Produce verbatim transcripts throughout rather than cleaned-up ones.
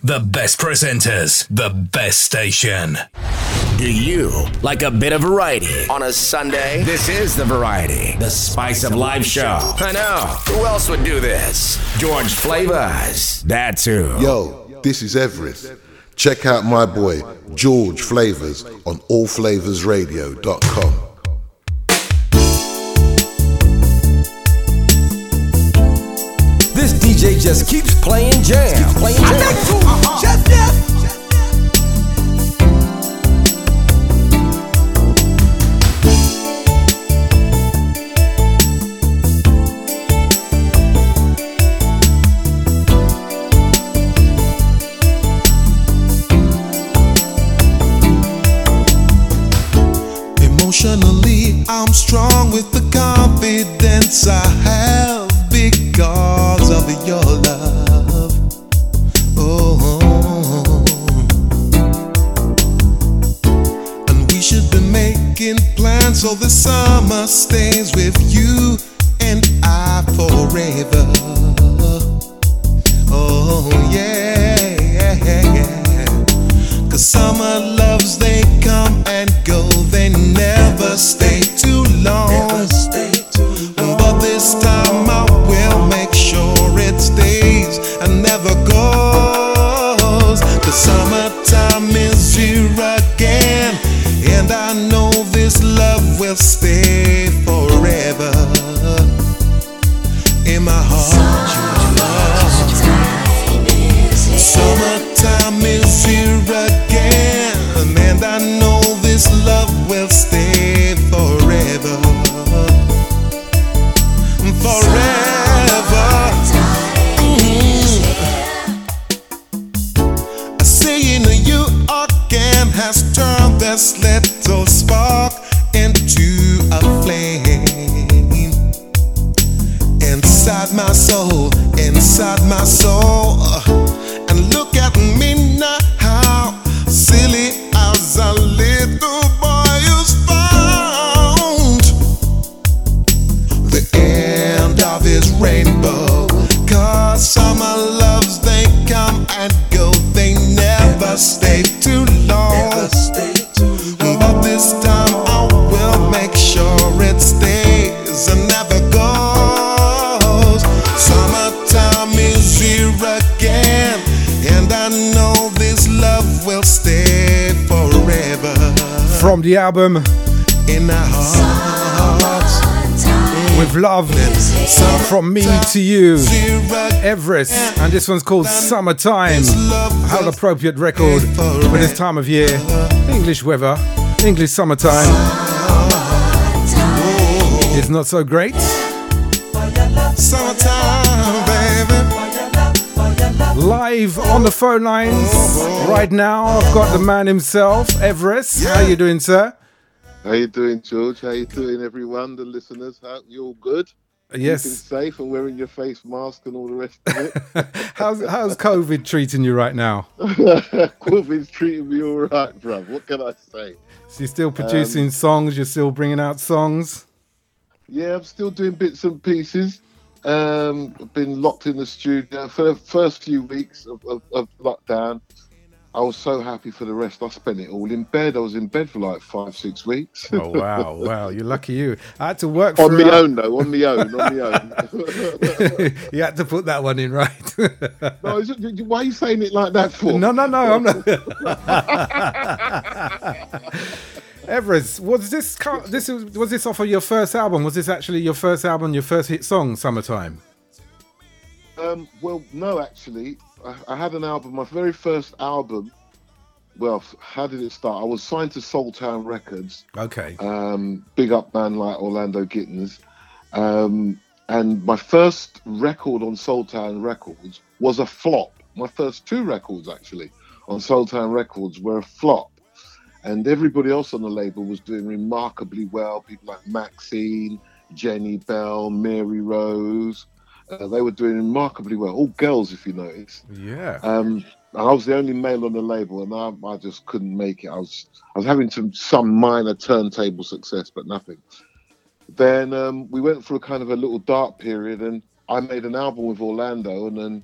the best presenters, the best station. Do you like a bit of variety on a Sunday? This is The Variety, the spice of live show. I know. Who else would do this? George Flavors. That's who. Yo, this is Everest. Check out my boy, George Flavors, on all flavors radio dot com. This D J just keeps playing jam. Keeps playing jam. Uh-huh. Just, just. Emotionally, I'm strong with the confidence I have because of your love. Oh, and we should be making plans so the summer stays with you and I forever. Oh yeah, yeah, yeah. Cause summer loves, they come and go, they never stay too long. Never stay too long. But this time I will make sure it stays and never goes. The summertime is here again, and I know this love will stay forever in my heart. Summertime is here again, and I know this love will stay forever. Forever. Mm-hmm. I see in you again has turned this little spark into a flame inside my soul, inside my soul. And look at me now, how silly as a little boy is found the end of his rainbow. Cause summer loves, they come and go, they never stay too long. Never stay too long. But this time I will make sure it stays and never goes. Summertime is here again, and I know this love will stay forever. From the album In our hearts, With Love, From Me to You, Everest, and this one's called Summertime. How an appropriate record for this time of year. English weather, English summertime. It's not so great. Summertime, baby. Live on the phone lines right now, I've got the man himself, Everest. How you doing, sir? How you doing, George? How you doing, everyone? The listeners, how you all good? Yes. Keeping safe and wearing your face mask and all the rest of it. how's how's COVID treating you right now? COVID's treating me all right, bruv. What can I say? So you're still producing um, songs. You're still bringing out songs. Yeah, I'm still doing bits and pieces. Um, I've been locked in the studio for the first few weeks of, of, of lockdown. I was so happy. For the rest, I spent it all in bed. I was in bed for like five, six weeks. Oh wow, wow! You're lucky you. I had to work on my out. own though. On my own. On my own. You had to put that one in, right? No, is it, why are you saying it like that for? No, no, no. I'm not. Everest, was this this was this off of your first album? Was this actually your first album, your first hit song, Summertime? Um, well, no, actually, I, I had an album. My very first album. Well, how did it start? I was signed to Soultown Records. Okay. Um, big up man like Orlando Gittins. Um, and my first record on Soultown Records was a flop. My first two records, actually, on Soultown Records were a flop. And everybody else on the label was doing remarkably well. People like Maxine, Jenny Bell, Mary Rose. Uh, they were doing remarkably well. All girls, if you notice. Yeah. Um, and I was the only male on the label, and I, I just couldn't make it. I was I was having some, some minor turntable success, but nothing. Then um, we went through a kind of a little dark period, and I made an album with Orlando, and then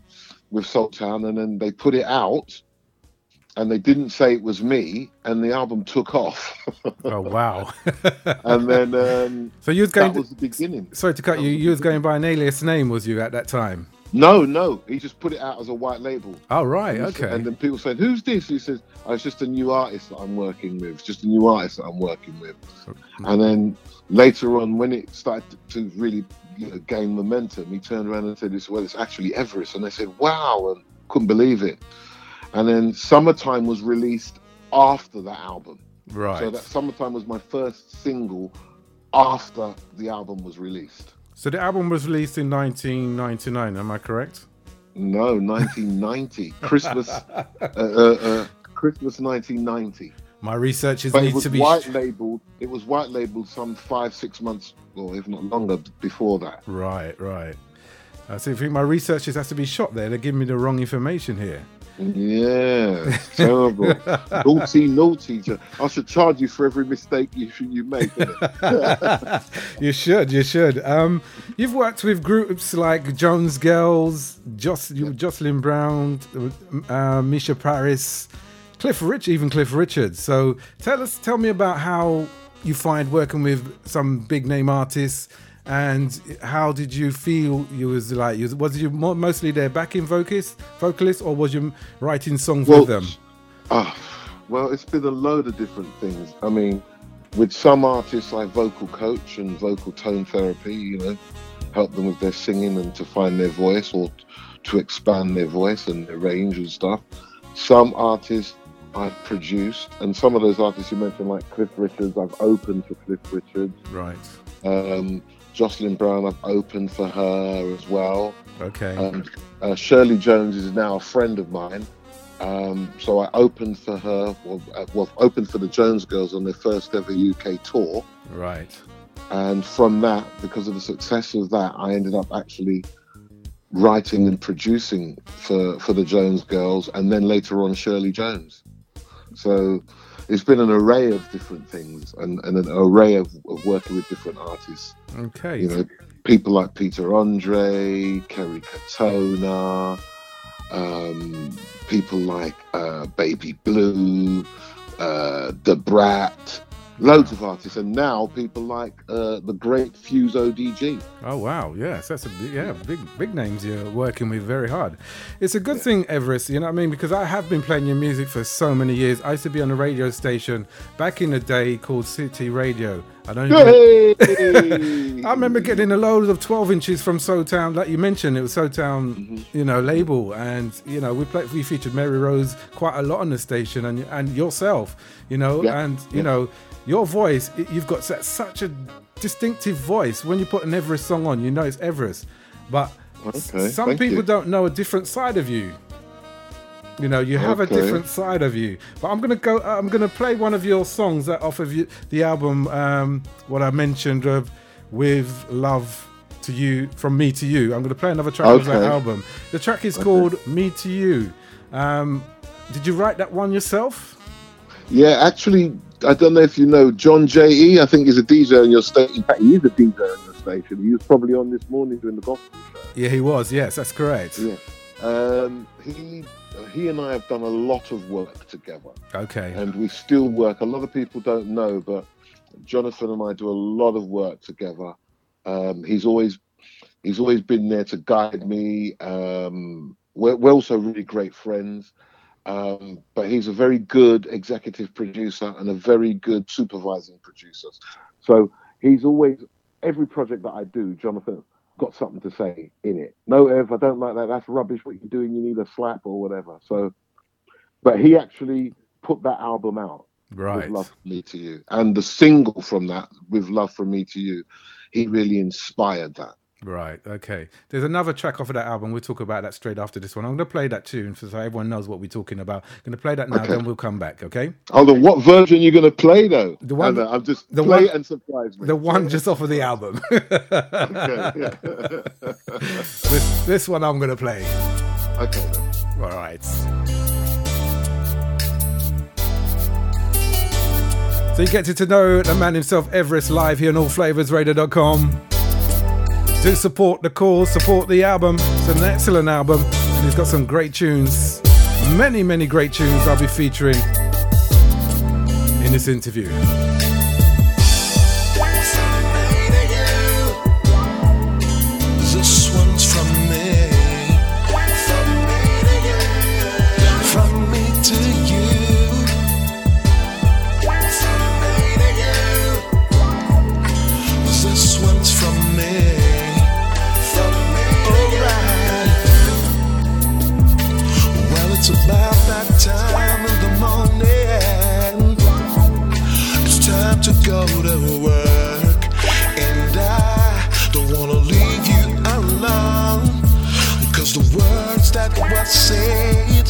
with Soultown, and then they put it out, and they didn't say it was me, and the album took off. Oh wow! And then, um, so you was going. That was the beginning. Sorry to cut that you. Was you was going by an alias name, was you at that time? No, no. He just put it out as a white label. Oh right, and okay. And then people said, "Who's this?" He says, "Oh, it's just a new artist that I'm working with. It's just a new artist that I'm working with." And then later on, when it started to really, you know, gain momentum, he turned around and said, "Well, it's actually Everest." And they said, "Wow!" and couldn't believe it. And then Summertime was released after that album. Right. So that Summertime was my first single after the album was released. So the album was released in nineteen ninety-nine, am I correct? No, nineteen ninety. Christmas, uh, uh, uh, Christmas nineteen ninety. My researchers But need it was to be white labeled. It was white labeled some five, six months, or if not longer, before that. Right, right. I see. I think my researchers have to be shot there. They're giving me the wrong information here. Yeah, terrible. Naughty, naughty. I should charge you for every mistake you you make. You should, you should. Um, you've worked with groups like Jones Girls, Joc- yeah. Jocelyn Brown, uh, Misha Paris, Cliff Rich, even Cliff Richards. So tell us, tell me about how you find working with some big name artists. And how did you feel you was like? You, was you more, mostly their backing vocalist, vocalist, or was you writing songs well, with them? Uh, well, it's been a load of different things. I mean, with some artists, I vocal coach and vocal tone therapy. You know, help them with their singing and to find their voice or to expand their voice and their range and stuff. Some artists I've produced, and some of those artists you mentioned, like Cliff Richards, I've opened for Cliff Richards. Right. Um, Jocelyn Brown, I've opened for her as well. Okay. Um, uh, Shirley Jones is now a friend of mine. Um, so I opened for her, well, uh, well, opened for the Jones Girls on their first ever U K tour. Right. And from that, because of the success of that, I ended up actually writing and producing for, for the Jones Girls, and then later on Shirley Jones. So it's been an array of different things and, and an array of, of working with different artists. Okay. You know, people like Peter Andre, Kerry Katona, um, people like uh, Baby Blue, uh, The Brat, loads of artists, and now people like uh, the great Fuse O D G. Oh wow, yes, that's a yeah big big names you're working with very hard. It's a good yeah. thing, Everest. You know what I mean? Because I have been playing your music for so many years. I used to be on a radio station back in the day called City Radio. I don't. Hey! Even... I remember getting a load of twelve inches from Soultown, like you mentioned. It was Soultown, mm-hmm. you know, label, and you know we played. We featured Mary Rose quite a lot on the station, and and yourself, you know, yeah. and you yeah. know. Your voice, you've got such a distinctive voice. When you put an Everest song on, you know it's Everest. But okay, some people you. don't know a different side of you. You know, you have okay. a different side of you. But I'm gonna go. I'm gonna play one of your songs that off of you, the album. Um, what I mentioned of "With Love to You," from Me to You. I'm gonna play another track okay. of that album. The track is okay. called "Me to You." Um, did you write that one yourself? Yeah, actually. I don't know if you know John J E. I think he's a D J on your station. In fact, he is a D J on your station. He was probably on this morning doing the gospel show. Yeah, he was. Yes, that's correct. Yeah. Um, he he and I have done a lot of work together. Okay. And we still work. A lot of people don't know, but Jonathan and I do a lot of work together. Um, he's always he's always been there to guide me. Um, we're, we're also really great friends. Um, but he's a very good executive producer and a very good supervising producer. So he's always, every project that I do, Jonathan got something to say in it. No, Ev, I don't like that. That's rubbish what you're doing. You need a slap or whatever. So, but he actually put that album out. Right. With Love From Me to You. And the single from that, With Love From Me to You, he really inspired that. Right, okay. There's another track off of that album. We'll talk about that straight after this one. I'm going to play that tune so everyone knows what we're talking about. I'm going to play that now, okay. Then we'll come back, okay? Oh, the what version are you going to play, though? The one, and, uh, I'm just the play one, and surprise me. The one just off of the album. Okay, yeah. this, this one I'm going to play. Okay, then. All right. So you get to know the man himself, Everest, live here on all flavors radio dot com. Do support the cause, support the album. It's an excellent album. And he's got some great tunes, many, many great tunes I'll be featuring in this interview. This one's from me, from me to you, from me to you, from me to you. This one's from me, from me to you. Well, it's about that time in the morning. It's time to go to work, and I don't wanna leave you alone, 'cause the words that were said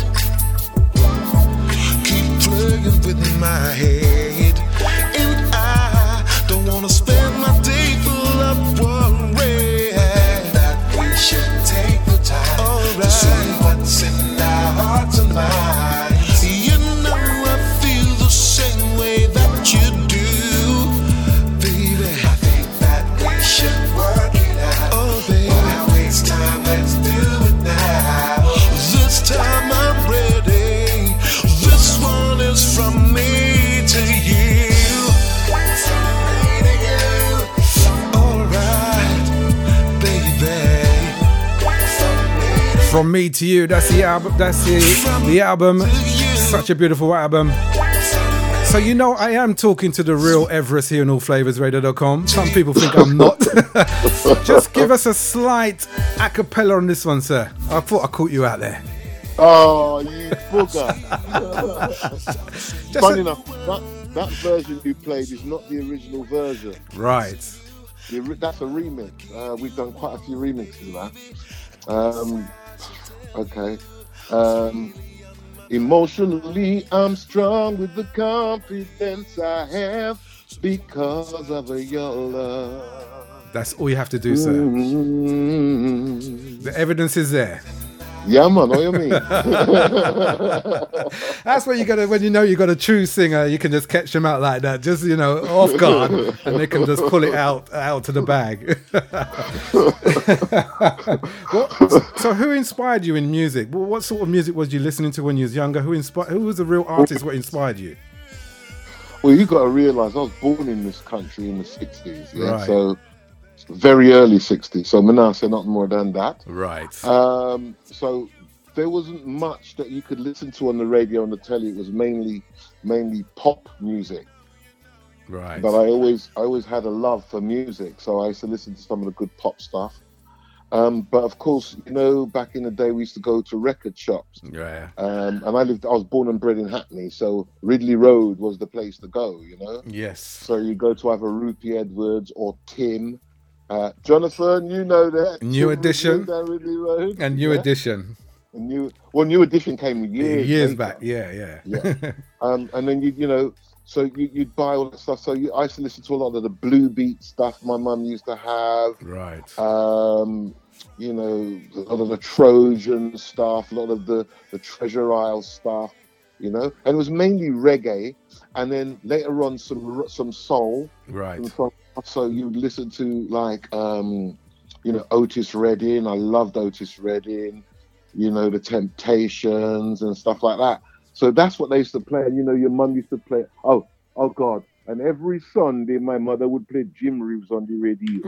keep playing with my head, and I don't wanna spend my day full of worry. That we should take the time to see what's in our hearts and minds. You know I feel the same way that you do, baby. I think that we should work it out. Oh, baby. Why waste time? Let's do it now. This time I'm ready. This one is from me to you. From me to you. All right, baby. From Me to You, that's the album, that's the, the album. Such a beautiful album. So you know I am talking to the real Everest here on all flavors radio dot com. Some people think I'm not. Just give us a slight a cappella on this one, sir. I thought I caught you out there. Oh, you booger. Just Funny a- enough, that, that version you played is not the original version. Right. The ori- That's a remix. Uh, we've done quite a few remixes of that. Um, okay. Um, emotionally, I'm strong with the confidence I have because of your love. That's all you have to do, sir. Mm-hmm. The evidence is there. Yeah, man, what you mean? That's what you gotta, when you know you got a true singer, you can just catch them out like that, just, you know, off guard, and they can just pull it out out to the bag. What, so who inspired you in music? What what sort of music was you listening to when you was younger? Who inspired, who was the real artist, what inspired you? Well, you got to realise I was born in this country in the sixties, yeah? Right. So very early sixties. So Manasseh, not more than that. Right. Um, so there wasn't much that you could listen to on the radio and the telly. It was mainly mainly pop music. Right. But I always I always had a love for music, so I used to listen to some of the good pop stuff. Um, but of course, you know, back in the day, we used to go to record shops. Yeah. Um, and I lived. I was born and bred in Hackney, so Ridley Road was the place to go. You know. Yes. So you go to either Rupie Edwards or Tim. Uh, Jonathan, you know that. New Tim Edition. down Ridley Road. And New Yeah. Edition. And new, well, New Edition came years, Years later. back. Yeah, yeah. Yeah. um, and then you, you know, so you, you'd buy all that stuff. So you, I used to listen to a lot of the Blue Beat stuff my mum used to have. Right. Um, you know, a lot of the Trojan stuff, a lot of the, the Treasure Isle stuff, you know, and it was mainly reggae. And then later on, some some soul. Right. Some, so you'd listen to like, um, you know, Otis Redding. I loved Otis Redding. You know, the Temptations and stuff like that. So that's what they used to play. And, you know, your mum used to play, oh, oh God. And every Sunday, my mother would play Jim Reeves on the radio.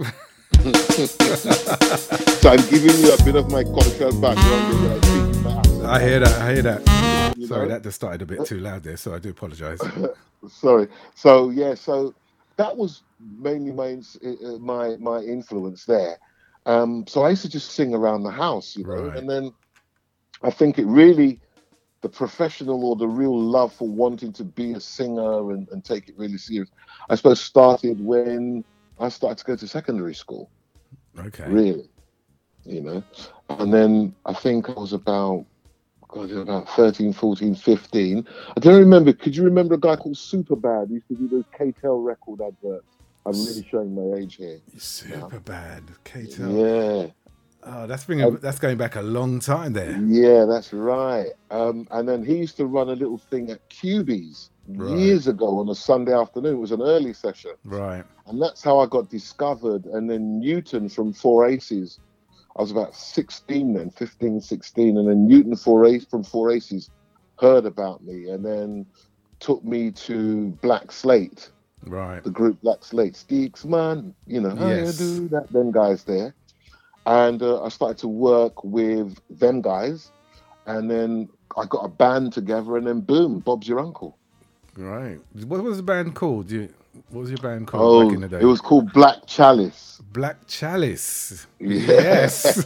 So I'm giving you a bit of my cultural background. I hear that, I hear that. You Sorry, know? that just started a bit too loud there, so I do apologise. Sorry. So, yeah, so that was mainly my, uh, my, my influence there. Um, so I used to just sing around the house, you know, Right. and then I think it really, the professional or the real love for wanting to be a singer and, and take it really serious, I suppose started when I started to go to secondary school, Okay. really, you know. And then I think I was about, God, about thirteen, fourteen, fifteen. I don't remember. Could you remember a guy called Superbad? He used to do those K-Tel record adverts. I'm really showing my age here. Super bad. K-Tel. Yeah. Oh, that's bringing, that's going back a long time there. Yeah, that's right. Um, and then he used to run a little thing at Q B's Right. years ago on a Sunday afternoon. It was an early session. Right. And that's how I got discovered. And then Newton from Four Aces I was about sixteen then, fifteen, sixteen, and then Newton Four Ace from Four Aces heard about me and then took me to Black Slate, right? The group Black Slate, Steaks Man, you know, how Yes. you do that, them guys there, and uh, I started to work with them guys, and then I got a band together, and then boom, Bob's your uncle. Right. What was the band called? Do you, what was your band called Oh, back in the day? it was called Black Chalice. Black Chalice. Yeah. Yes.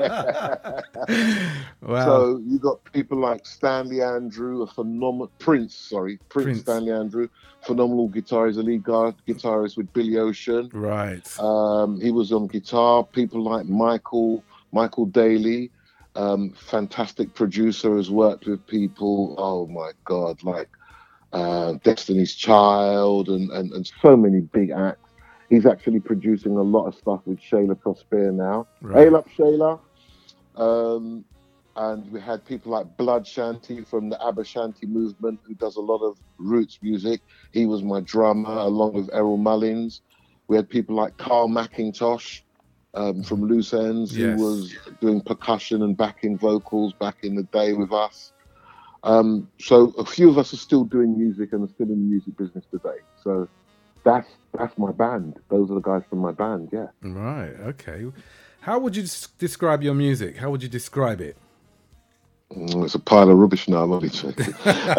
Wow. So you got people like Stanley Andrew, a phenomenal Prince, sorry, Prince, Prince. Stanley Andrew, phenomenal guitarist, a lead guitar, guitarist with Billy Ocean. Right. Um, he was on guitar. People like Michael, Michael Daly, um, fantastic producer, has worked with people. Oh my God, like uh, Destiny's Child and, and and so many big acts. He's actually producing a lot of stuff with Shayla Prosper now. Right. Hail up, Shayla. Um, and we had people like Blood Shanty from the Abba Shanty movement, who does a lot of roots music. He was my drummer, along with Errol Mullins. We had people like Carl McIntosh um, from Loose Ends, Yes. who was doing percussion and backing vocals back in the day with us. Um, so a few of us are still doing music and are still in the music business today. So that's that's my band. Those are the guys from my band, yeah. Right. Okay. How would you s- describe your music? How would you describe it? Mm, It's a pile of rubbish now, I'm only joking.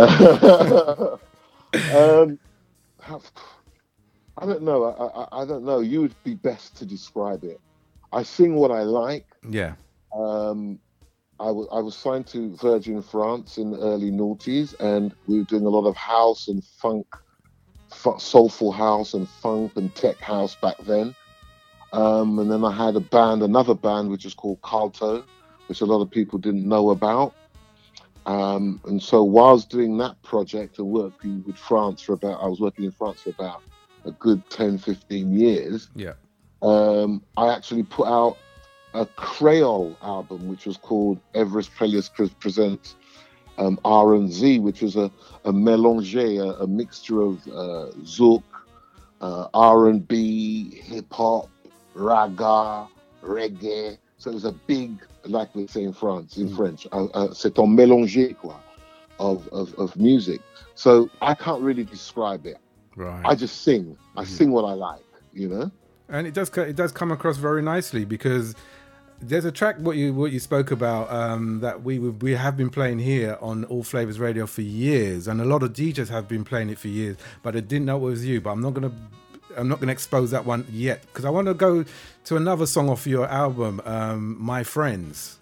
um, how, I don't know. I, I, I don't know. You would be best to describe it. I sing what I like. Yeah. Um, I, w- I was signed to Virgin France in the early noughties, and we were doing a lot of house and funk, fu- soulful house and funk and tech house back then. Um, and then I had a band, another band, which is called Carlto, which a lot of people didn't know about. Um, and so while I was doing that project and working with France for about, I was working in France for about a good ten, fifteen years. Yeah. Um, I actually put out a Creole album, which was called Everest Prelius Presents um, R and Z, which was a, a mélange, a, a mixture of uh, zouk, uh, R and B, hip-hop, raga, reggae. So it was a big, like we say in France, in Mm. French, uh, uh, c'est un mélange quoi, of, of, of music. So I can't really describe it. Right. I just sing. I Mhm. sing what I like, you know? And it does co- it does come across very nicely, because there's a track what you what you spoke about um, that we we have been playing here on All Flavors Radio for years, and a lot of D Js have been playing it for years, but I didn't know it was you. But I'm not gonna I'm not gonna expose that one yet, because I want to go to another song off your album, um, My Friends.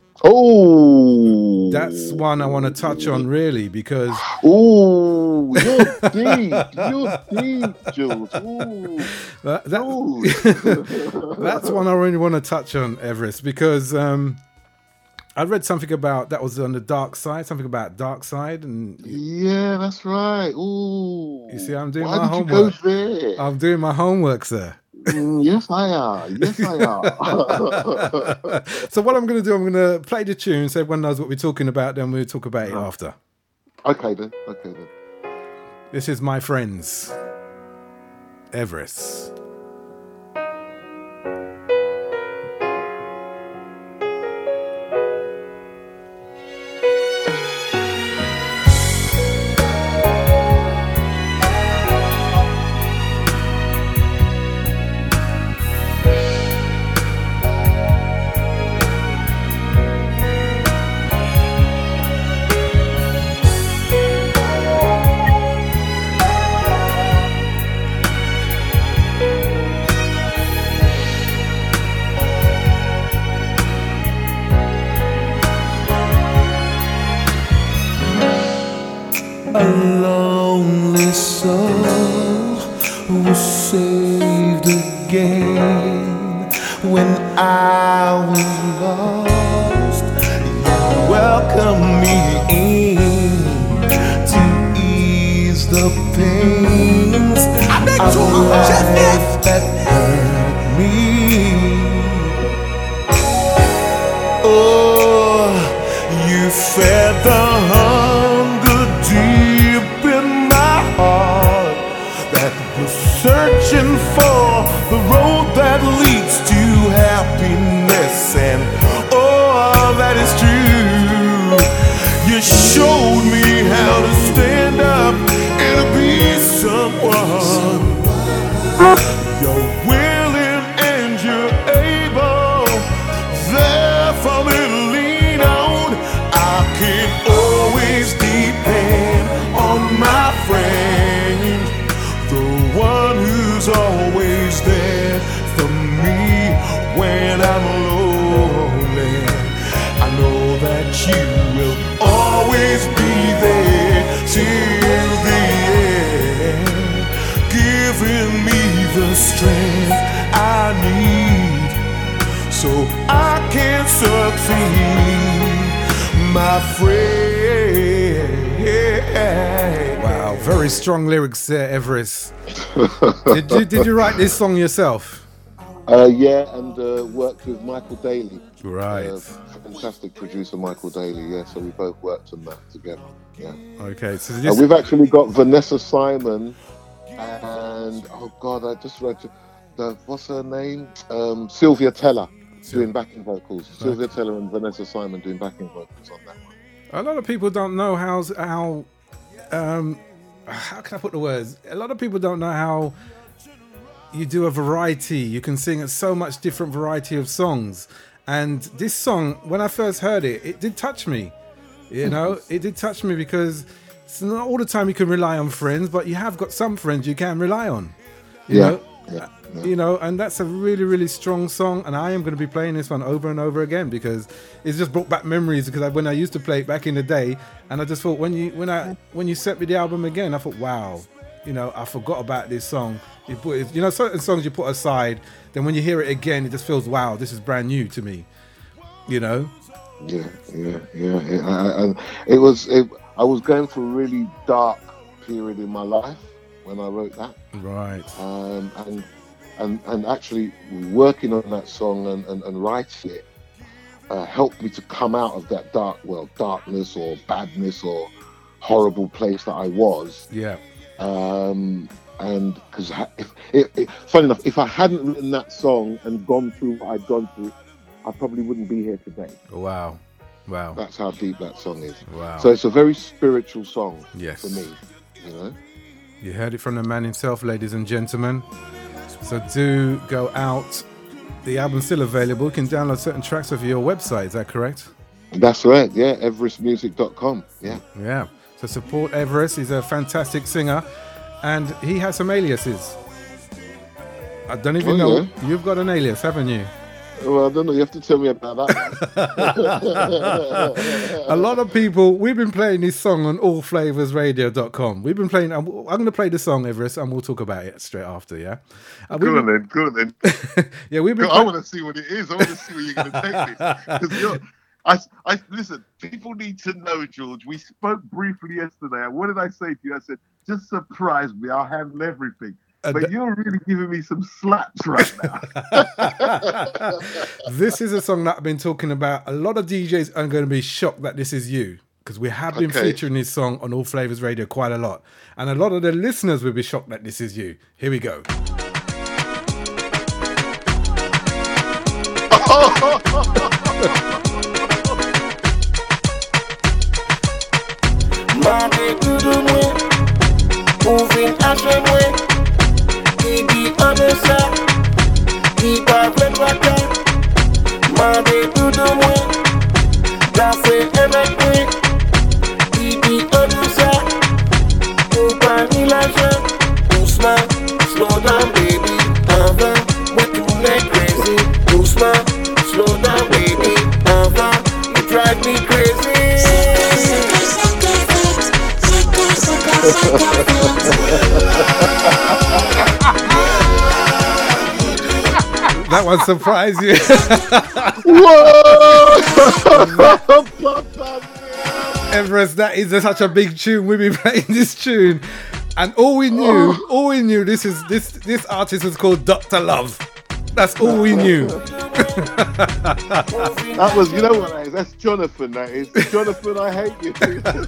Oh, That's one I want to touch on, really, because Oh, you're deep. You're deep, Jules. Ooh. that, that, Ooh. that's one I really want to touch on, Everest, because um, I read something about that was on the dark side, something about dark side, and Yeah, that's right. Ooh. You see, I'm doing Why my did homework. You go there? I'm doing my homework, sir. Mm, yes, I are. Yes, I are. So what I'm going to do, I'm going to play the tune so everyone knows what we're talking about, then we'll talk about it after. Okay then. Okay then. This is My Friends, Everest. A lonely soul was saved again when I was lost. You welcomed me in to ease the pains of life that hurt me. Oh, you fed the hunger deep in my heart that was searching for the road that leads to happiness and afraid. Wow, very strong lyrics there, Everest. did you did you write this song yourself? Uh, yeah, and uh, worked with Michael Daly. Right. Uh, fantastic producer Michael Daly, yeah, so we both worked on that together. Yeah. Okay, so Uh, this, we've actually got Vanessa Simon and, oh God, I just read the, what's her name? Um, Sylvia Teller doing backing vocals. Right. Sylvia Teller and Vanessa Simon doing backing vocals on that one. a lot of people don't know how how um how can I put the words? A lot of people don't know how you do a variety. You can sing a so much different variety of songs. And this song, when I first heard it, it did touch me. You know, it did touch me because it's not all the time you can rely on friends, but you have got some friends you can rely on. You Yeah, know? yeah, yeah. You know, and that's a really, really strong song. And I am going to be playing this one over and over again because it's just brought back memories. Because I, when I used to play it back in the day, and I just thought when you when I when you sent me the album again, I thought, wow, you know, I forgot about this song. You put it, you know, certain songs you put aside, then when you hear it again, it just feels, wow, this is brand new to me. You know. Yeah, yeah, yeah. yeah. I, I, it was. It, I was going through a really dark period in my life when I wrote that. Right. Um, and and and actually working on that song and, and, and writing it uh, helped me to come out of that dark, well, darkness or badness or horrible place that I was. Yeah. Um, and because if, if, if, funny enough, if I hadn't written that song and gone through what I'd gone through, I probably wouldn't be here today. Wow. Wow. That's how deep that song is. Wow. So it's a very spiritual song Yes. for me, you know. You heard it from the man himself, ladies and gentlemen. So do go out. The album's still available. You can download certain tracks off your website. Is that correct? That's right. Yeah, everest music dot com. Yeah. Yeah. So support Everest. He's a fantastic singer, and he has some aliases. I don't even Oh, know. yeah? You've got an alias, haven't you? Well, I don't know. You have to tell me about that. A lot of people, we've been playing this song on all flavors radio dot com. We've been playing, I'm, I'm going to play the song, Everest, and we'll talk about it straight after, yeah? Uh, we've Go on been- then. Go on then. yeah, we've been I play- want to see what it is. I want to see where you're going to take this. 'Cause you're, I, I, listen, people need to know, George. We spoke briefly yesterday. And what did I say to you? I said, just surprise me. I'll handle everything. Uh, But th- you're really giving me some slaps right now. This is a song that I've been talking about. A lot of D Js are going to be shocked that this is you, because we have been Okay. featuring this song on All Flavors Radio quite a lot. And a lot of the listeners will be shocked that this is you. Here we go. Money to the way, moving action way. The other side, the perfect water. Money to the way, that's it every way. The other side, open illusion. Too smart, slow down, baby. Uh-huh, we're too late crazy. Too smart, slow down, baby. Uh-huh, you drive me crazy. That one surprised you. Everest, that is such a big tune. We've been playing this tune. And all we knew, all we knew, this is this this artist was called Doctor Love. That's all we knew. That was, you know what that is? That's Jonathan, that is. Jonathan, I hate you.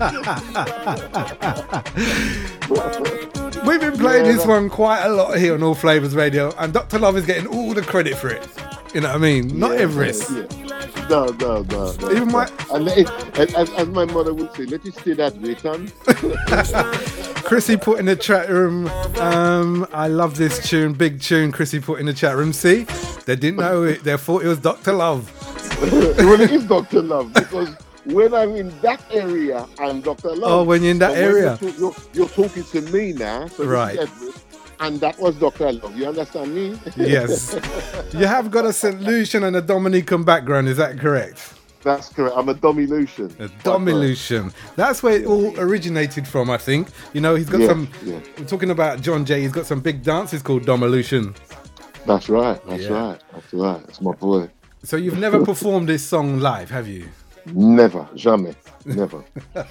We've been playing Yeah, this that- one quite a lot here on All Flavors Radio, and Doctor Love is getting all the credit for it. You know what I mean? Not Yeah, Everest. yeah. No, no, no, no. Even my- And let it, as, as- as my mother would say, let it stay that way, son. Chrissy put in the chat room, um, I love this tune, big tune. Chrissy put in the chat room. See, they didn't know it. They thought it was Doctor Love. Well, it is Doctor Love, because when I'm in that area, I'm Doctor Love. Oh, when you're in that But when area. You're, talk- you're, you're talking to me now, so Right. this is Everest, and that was Doctor Love. You understand me? Yes. You have got a Saint Lucian and a Dominican background, is that correct? That's correct. I'm a Domilution. A Domilution. That's where it all originated from, I think. You know, he's got Yeah, some, yeah. we're talking about John Jay, he's got some big dances called Domilution. That's right. That's Yeah. right. That's right. That's my boy. So you've never performed this song live, have you? Never, jamais, never.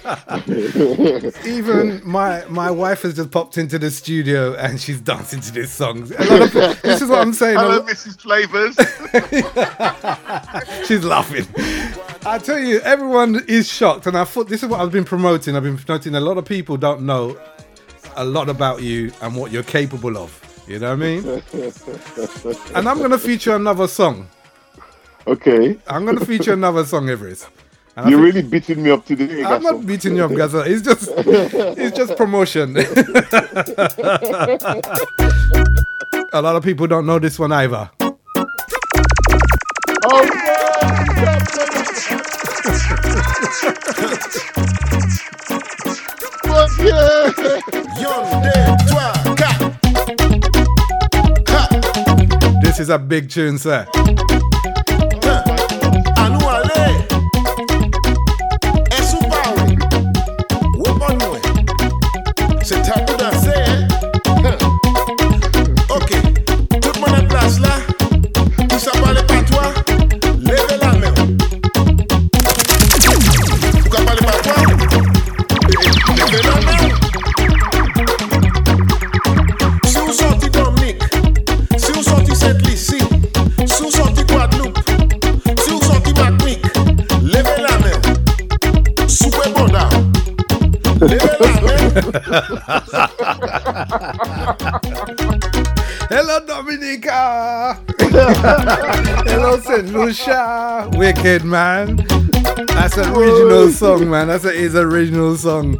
Even my my wife has just popped into the studio and she's dancing to this song. A lot of, this is what I'm saying. Hello, Missus Flavors. She's laughing. I tell you, everyone is shocked, and I thought this is what I've been promoting. I've been promoting. A lot of people don't know a lot about you and what you're capable of. You know what I mean? And I'm going to feature another song. Okay. I'm going to feature another song, Everest. And You're really beating me up today. I'm not beating you up, Gaza. It's just, it's just promotion. A lot of people don't know this one either. Oh, no! This is a big tune, sir. Hello, Dominica. Hello, Saint Lucia. Wicked, man. That's an original song, man. That's a, is an original song.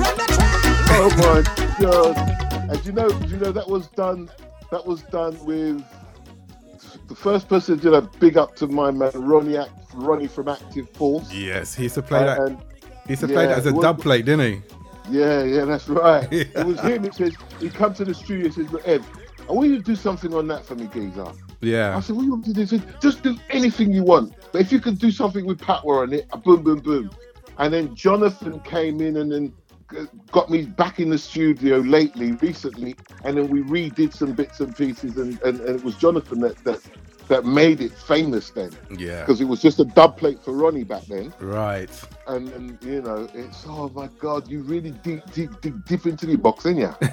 Oh my God! And you know, you know that was done. That was done with the first person did a big up to my man Ronnie, Act, Ronnie from Active Force. Yes, he used to play uh, that. And, he used to yeah, play that as a dub plate, didn't he? Yeah, yeah, that's right. Yeah. It was him. It says he come to the studio. Says, "Look, Ed, I want you to do something on that for me, geezer." Yeah. I said, "What do you want to do?" He said, "Just do anything you want, but if you can do something with Patwa on it, boom, boom, boom." And then Jonathan came in and then got me back in the studio lately, recently, and then we redid some bits and pieces, and, and, and it was Jonathan that, that that made it famous then. Yeah. Because it was just a dub plate for Ronnie back then. Right. And, and you know, it's, oh my God, you really deep, deep, deep, deep into the box, ain't ya?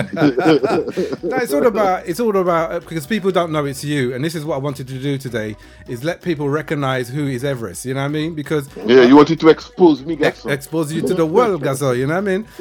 No, it's all about, it's all about, because people don't know it's you. And this is what I wanted to do today, is let people recognize who is Everest, you know what I mean? Because... Yeah, you wanted to expose me, Gasso. Expose you to the world, Gasso, you know what I mean?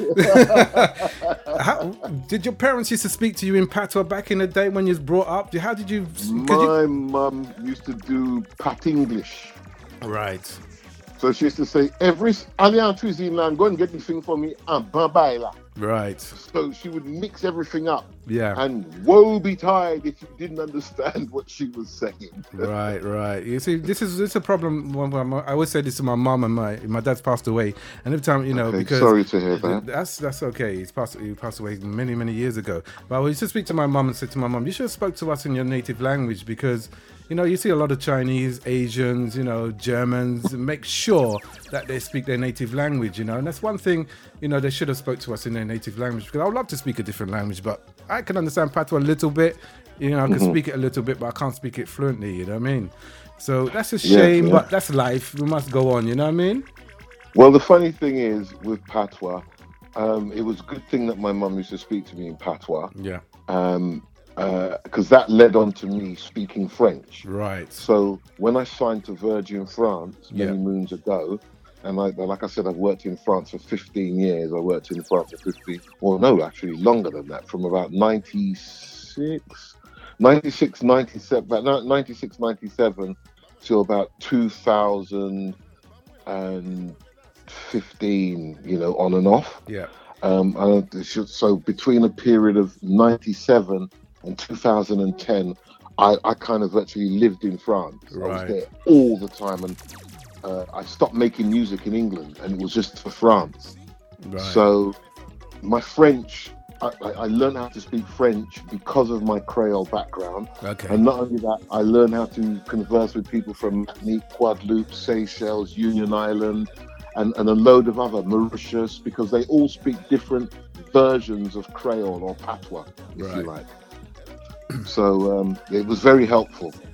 How, did your parents used to speak to you in Patois back in the day when you was brought up? How did you... My you... mum used to do Pat English. Right. So she used to say, Everest, Alliance Cuisine, go and get the thing for me, and bye-bye. Right. So she would mix everything up. Yeah. And woe betide if you didn't understand what she was saying. Right, right. You see, this is this is a problem. When I always say this to my mom and my my dad's passed away, and every time you know okay, because sorry to hear that. That's that's okay. He's passed he passed away many many years ago. But I used to speak to my mom and said to my mom, you should have spoke to us in your native language because. You know, you see a lot of Chinese, Asians, you know, Germans, make sure that they speak their native language, you know. And that's one thing, you know, they should have spoke to us in their native language because I would love to speak a different language, but I can understand Patois a little bit, you know, I can mm-hmm. speak it a little bit, but I can't speak it fluently, you know what I mean? So that's a shame, yeah, yeah. but that's life. We must go on, you know what I mean? Well, the funny thing is with Patois, um, it was a good thing that my mum used to speak to me in Patois. Yeah. Um, because uh, that led on to me speaking French. Right. So when I signed to Virgin France many yeah. moons ago, and I, like I said, I've worked in France for fifteen years. I worked in France for fifteen, well, no, actually longer than that, from about ninety-six, ninety-six, ninety-seven, about ninety-six, ninety-seven to about two thousand fifteen, you know, on and off. Yeah. Um, and so between a period of ninety-seven and two thousand ten, I, I kind of actually lived in France. Right. I was there all the time, and uh, I stopped making music in England, and it was just for France. Right. So my French, I, I learned how to speak French because of my Creole background. Okay. And not only that, I learned how to converse with people from Martinique, Guadeloupe, Seychelles, Union Island, and, and a load of other, Mauritius, because they all speak different versions of Creole or Patois, if right. you like. So um, it was very helpful.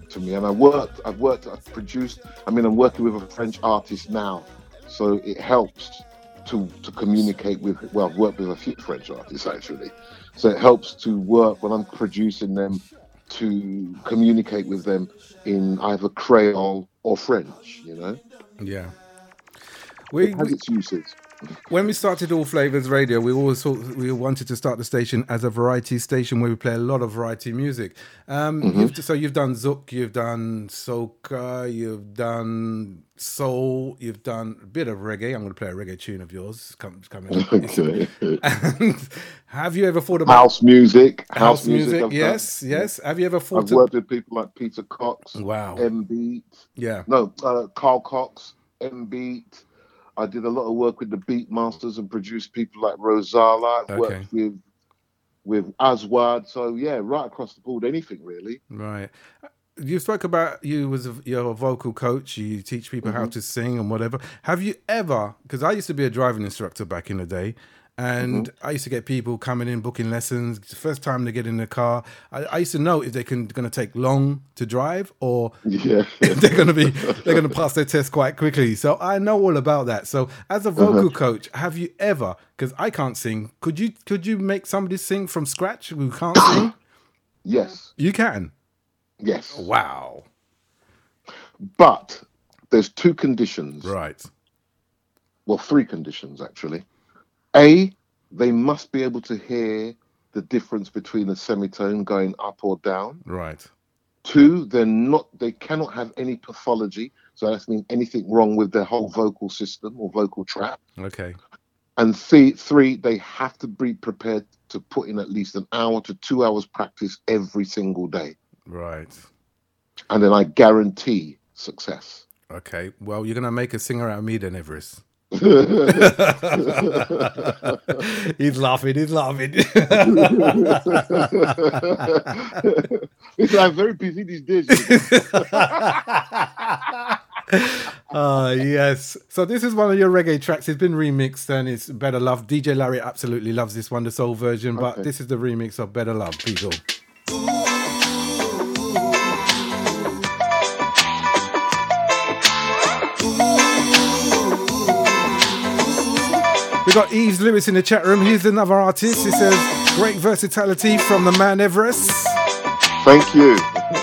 to me. And I worked, I've worked, I've produced. I mean, I'm working with a French artist now, so it helps to to communicate with. Well, I've worked with a few French artists actually, so it helps to work when I'm producing them to communicate with them in either Creole or French. You know. Yeah. We, it has its uses. When we started All Flavors Radio, we always thought we wanted to start the station as a variety station where we play a lot of variety music. Um, Mm-hmm. you've, so you've done zouk, you've done soca, you've done soul, you've done a bit of reggae. I'm going to play a reggae tune of yours. Come, coming up. Okay. And have you ever thought about House music? house, House music? I've Yes, done. yes. Have you ever thought? I've to... worked with people like Peter Cox, Wow. M Beat. Yeah. No, uh, Carl Cox, M Beat. I did a lot of work with the Beat Masters and produced people like Rosala. I've Okay. worked with with Aswad. So yeah, right across the board, anything really. Right. You spoke about you was a, you're a vocal coach. You teach people how to sing and whatever. Have you ever? Because I used to be a driving instructor back in the day, and I used to get people coming in booking lessons. It's the first time they get in the car, I, I used to know if they can going to take long to drive or Yeah. they're going to be they're going to pass their test quite quickly. So I know all about that. So as a vocal coach, have you ever? Because I can't sing. Could you could you make somebody sing from scratch who can't sing? Yes. You can. Yes. Wow. But there's two conditions. Right. Well, three conditions actually. A, they must be able to hear the difference between a semitone going up or down. Right. Two, they're not. They cannot have any pathology. So that means anything wrong with their whole vocal system or vocal tract. Okay. And three, three, they have to be prepared to put in at least an hour to two hours practice every single day. Right. And then I guarantee success. Okay. Well, you're gonna make a singer out of me then, Everest. He's laughing. He's laughing. I'm very busy these days. Ah, yes. So this is one of your reggae tracks. It's been remixed and it's Better Love. D J Larry absolutely loves this one, the soul version, but Okay. this is the remix of Better Love. People. We got Eves Lewis in the chat room. He's another artist. He says, great versatility from the man Everest. Thank you.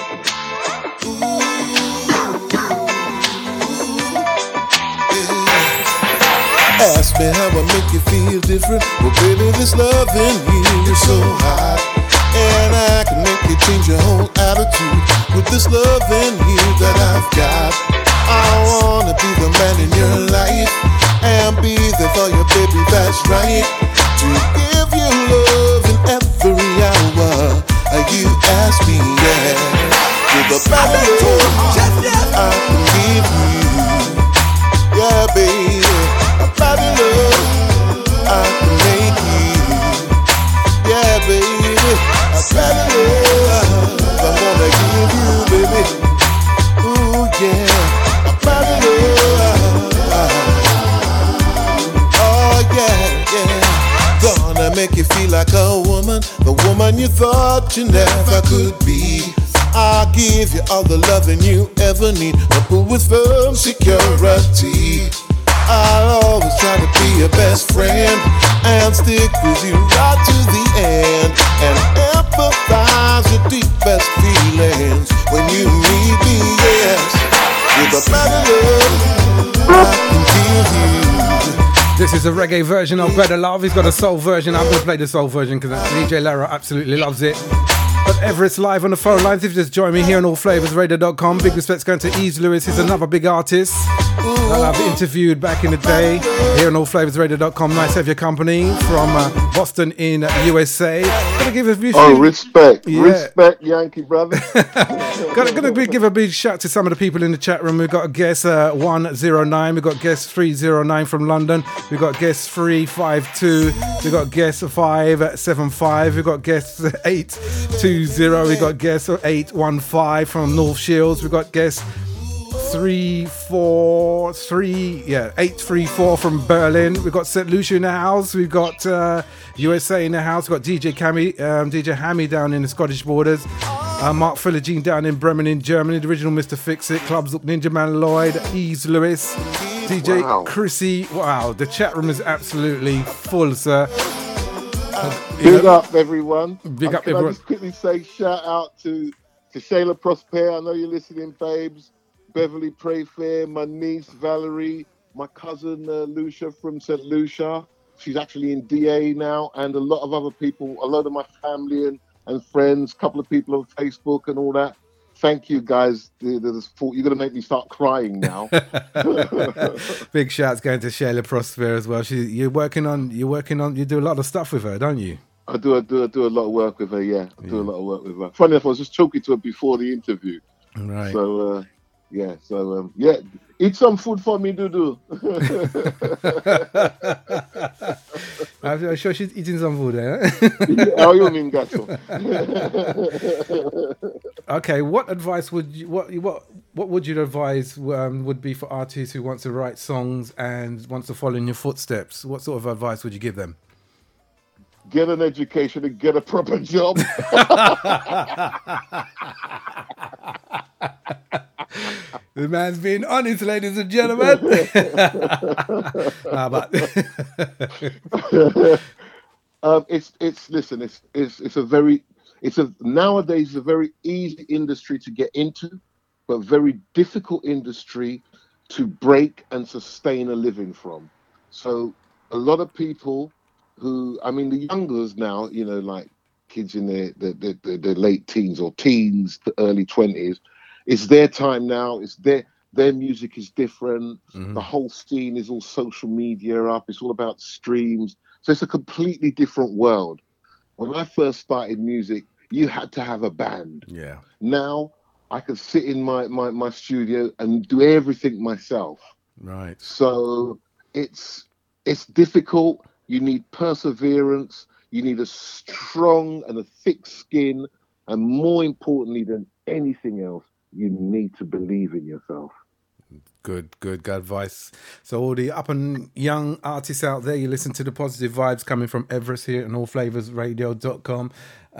Ask me how I make you feel different. Well, baby, this love in you is so hot. And I can make you change your whole attitude with this love in you that I've got. I wanna be the man in your life and be there for you, baby, that's right. To give you love in every hour. You ask me, yeah. With the better love I can give you. Yeah, baby. Better love I can make you. Yeah, baby. A better love I wanna give you, baby. Ooh, yeah. A better love. Oh, yeah, yeah. Gonna make you feel like a woman, the woman you thought you never could be. I'll give you all the loving you ever need, but with firm security. I'll always try to be your best friend and stick with you right to the end and empathize your deepest feelings when you need me, yes. With a better love I can give you. This is a reggae version of Better Love. He's got a soul version. I'm going to play the soul version because D J Lara absolutely loves it. But Everest live on the phone lines. If you just joined me here on all flavors radio dot com. Big respects going to Ease Lewis. He's another big artist that I've interviewed back in the day here on all flavors radio dot com. Nice to have your company from uh, Boston in uh, U S A. Gonna give a few. Oh, respect, Yeah. respect, Yankee brother. Gonna, gonna be, give a big shout to some of the people in the chat room. We've got guest uh, one oh nine, we've got guest three oh nine from London, we've got guest three five two, we've got guest five seven five, we've got guest eight two zero, we've got guest eight one five from North Shields, we've got guest three four three, yeah, eight three four from Berlin. We've got Saint Lucia in the house. We've got uh, U S A in the house. We've got D J Cammy, um, D J Hammy down in the Scottish borders. Uh, Mark Philogene down in Bremen in Germany. The original Mister Fix-It. Clubs Look Ninja Man Lloyd. Eves Lewis. D J Wow. Chrissy. Wow, the chat room is absolutely full, sir. Big up, everyone. Big Uh, up, can everyone. I just quickly say shout out to, to Shayla Prosper. I know you're listening, babes. Beverly Prayfair, my niece Valerie, my cousin uh, Lucia from Saint Lucia. She's actually in D A now, and a lot of other people, a lot of my family and, and friends, a couple of people on Facebook and all that. Thank you, guys. You're going to make me start crying now. Big shouts going to Shayla Prosper as well. She, you're working on, you're working on, you do a lot of stuff with her, don't you? I do, I do, I do a lot of work with her. Yeah, I do Yeah. a lot of work with her. Funny enough, I was just talking to her before the interview. Right. So, uh, yeah, so um, yeah, eat some food for me, Dudu. I'm sure she's eating some food there. How you mean, Gato? Okay, what advice would you what what what would you advise um, would be for artists who want to write songs and wants to follow in your footsteps? What sort of advice would you give them? Get an education and get a proper job. The man's being honest, ladies and gentlemen. Nah, but um, it's it's listen, it's it's it's a very it's a nowadays a very easy industry to get into, but very difficult industry to break and sustain a living from. So a lot of people who, I mean, the youngers now, you know, like kids in their their, their, their late teens or teens to early twenties, it's their time now. It's their their music is different. Mhm. The whole scene is all social media up. It's all about streams. So it's a completely different world. When I first started music, you had to have a band. yeah, Now I can sit in my, my, my studio and do everything myself. right. So it's it's difficult. You need perseverance. You need a strong and a thick skin. And more importantly than anything else, you need to believe in yourself. Good, good, good advice. So all the up and young artists out there, you listen to the positive vibes coming from Everest here at all flavors radio dot com.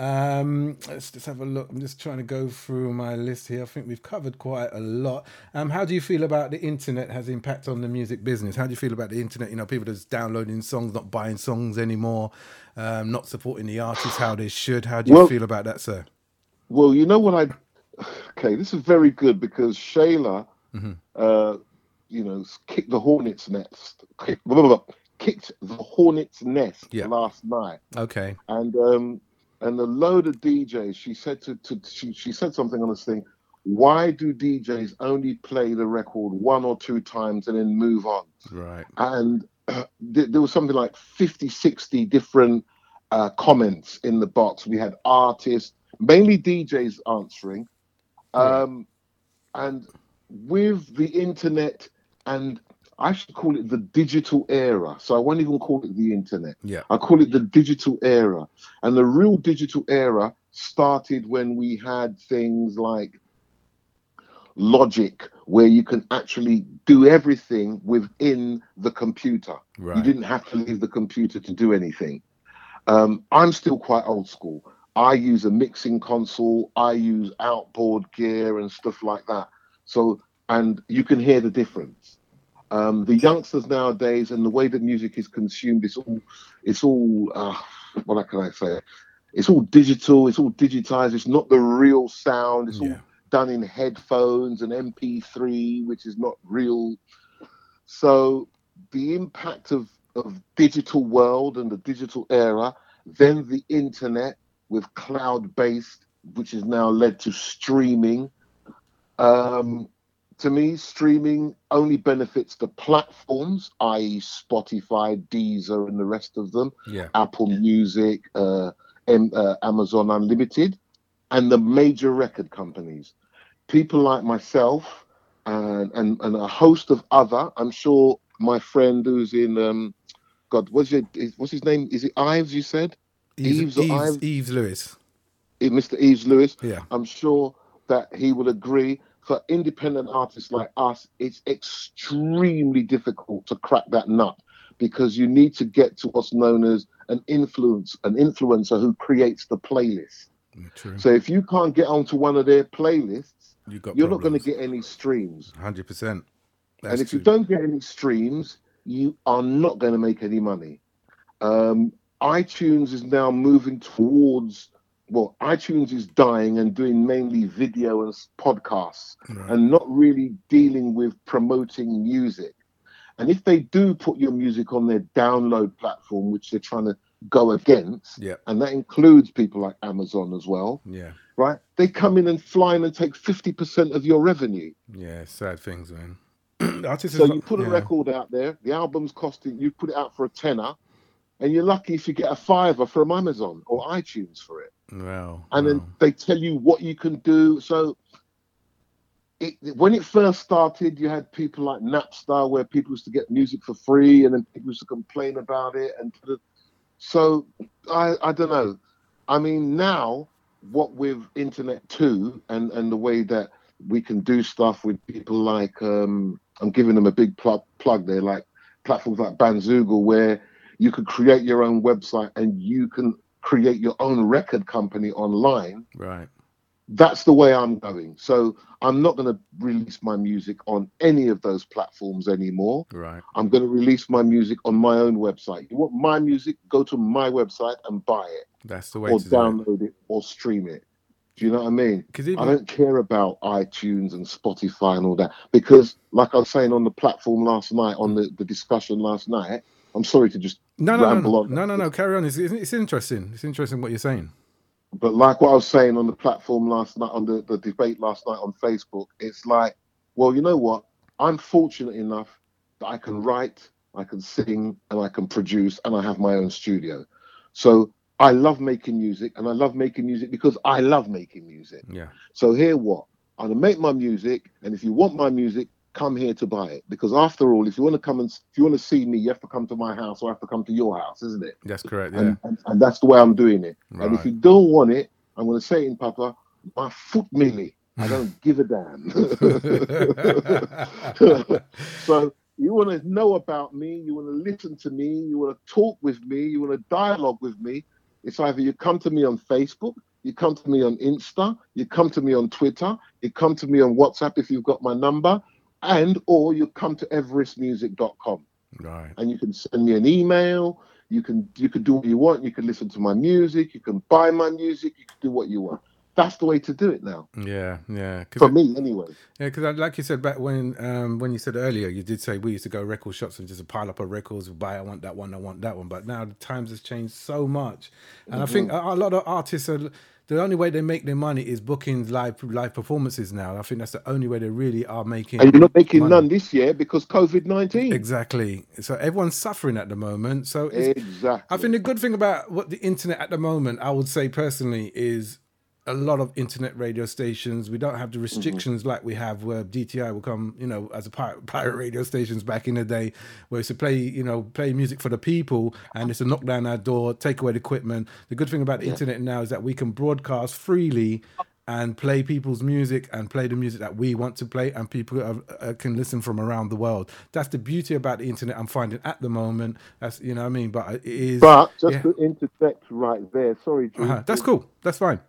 Um, let's just have a look. I'm just trying to go through my list here. I think we've covered quite a lot. Um, how do you feel about the internet has impact on the music business? How do you feel about the internet? You know, people just downloading songs, not buying songs anymore, um, not supporting the artists how they should. How do you Well- feel about that, sir? Well, you know what I... Okay, this is very good because Shayla, Mm-hmm. uh, you know, kicked the hornet's nest. Kicked, blah, blah, blah, kicked the hornet's nest Yeah. last night. Okay. And um, and a load of D Js, she said to, to she, she said something on this thing. Why do D Js only play the record one or two times and then move on? Right. And uh, th- there was something like fifty, sixty different uh, comments in the box. We had artists, mainly D Js answering. Um, and with the internet, and I should call it the digital era. So I won't even call it the internet. Yeah. I call it the digital era. And the real digital era started when we had things like Logic, where you can actually do everything within the computer. Right. You didn't have to leave the computer to do anything. Um, I'm still quite old school. I use a mixing console. I use outboard gear and stuff like that. So, and you can hear the difference. Um, the youngsters nowadays and the way that music is consumed, it's all, it's all, uh, what can I say? It's all digital. It's all digitized. It's not the real sound. It's Yeah. all done in headphones and M P three, which is not real. So the impact of, of digital world and the digital era, then the internet with cloud-based, which has now led to streaming. Um, to me, streaming only benefits the platforms, that is. Spotify, Deezer, and the rest of them, Yeah. Apple Music, uh, M- uh, Amazon Unlimited, and the major record companies. People like myself and, and, and a host of other, I'm sure my friend who's in, um, God, what's, it, what's his name? Is it Ives, you said? Eves, Eves or Eves, Ives? Eves Lewis. Eh, Mister Eves Lewis. Yeah. I'm sure that he will agree. For independent artists like us, it's extremely difficult to crack that nut because you need to get to what's known as an influence, an influencer who creates the playlist. True. So if you can't get onto one of their playlists, you got you're not going to problems. get any streams. one hundred percent. And if true. you don't get any streams, you are not going to make any money. Um, iTunes is now moving towards, well, iTunes is dying and doing mainly video and podcasts, right. and not really dealing with promoting music. And if they do put your music on their download platform, which they're trying to go against, yeah. and that includes people like Amazon as well, yeah, right? They come in and fly in and take fifty percent of your revenue. Yeah, sad things, man. So you put a yeah. record out there, the album's costing, you put it out for a tenner, and you're lucky if you get a fiver from Amazon or iTunes for it. Wow. And wow. then they tell you what you can do. So it, when it first started, you had people like Napster, where people used to get music for free, and then people used to complain about it. And so I, I don't know. I mean, now what with Internet two and, and the way that we can do stuff with people like, um, I'm giving them a big plug, plug there, like platforms like Bandzoogle, where you can create your own website and you can create your own record company online. Right. That's the way I'm going. So I'm not going to release my music on any of those platforms anymore. Right. I'm going to release my music on my own website. You want my music? Go to my website and buy it. That's the way or to download do it. it or stream it. Do you know what I mean? Even... I don't care about iTunes and Spotify and all that, because like I was saying on the platform last night, on the, the discussion last night, I'm sorry to just no, no, ramble no, on. No, no, no, carry on. It's, it's interesting. It's interesting what you're saying. But like what I was saying on the platform last night, on the, the debate last night on Facebook, it's like, well, you know what? I'm fortunate enough that I can write, I can sing, and I can produce, and I have my own studio. So I love making music, and I love making music because I love making music. Yeah. So here what? I'm going to make my music, and if you want my music, come here to buy it. Because after all, if you want to come and if you want to see me, you have to come to my house or I have to come to your house, isn't it? That's correct, yeah. And, and, and that's the way I'm doing it. Right. And if you don't want it, I'm going to say it in Papa, my foot milli. I don't give a damn. So you want to know about me, you want to listen to me, you want to talk with me, you want to dialogue with me. It's either you come to me on Facebook, you come to me on Insta, you come to me on Twitter, you come to me on WhatsApp if you've got my number, and or you come to everest music dot com. Right. And you can send me an email, you can you can do what you want, you can listen to my music, you can buy my music, you can do what you want. That's the way to do it now. Yeah, yeah. For me, anyway. Yeah, because like you said back when um, when you said earlier, you did say we used to go record shops and just a pile up of records, buy, I want that one, I want that one. But now the times has changed so much. And mm-hmm. I think a, a lot of artists are, the only way they make their money is booking live live performances now. I think that's the only way they really are making And you're not making money. None this year because COVID nineteen. Exactly. So everyone's suffering at the moment. So it's, exactly. I think the good thing about what the internet at the moment, I would say personally, is a lot of internet radio stations. We don't have the restrictions mm-hmm. like we have where D T I will come, you know, as a pirate, pirate radio stations back in the day, where it's to play, you know, play music for the people, and it's to knock down our door, take away the equipment. The good thing about the yeah. internet now is that we can broadcast freely and play people's music and play the music that we want to play, and people are, uh, can listen from around the world. That's the beauty about the internet I'm finding at the moment. That's, you know what I mean? But it is... But just yeah. to interject right there, sorry, Drew. Uh-huh. That's cool. That's fine.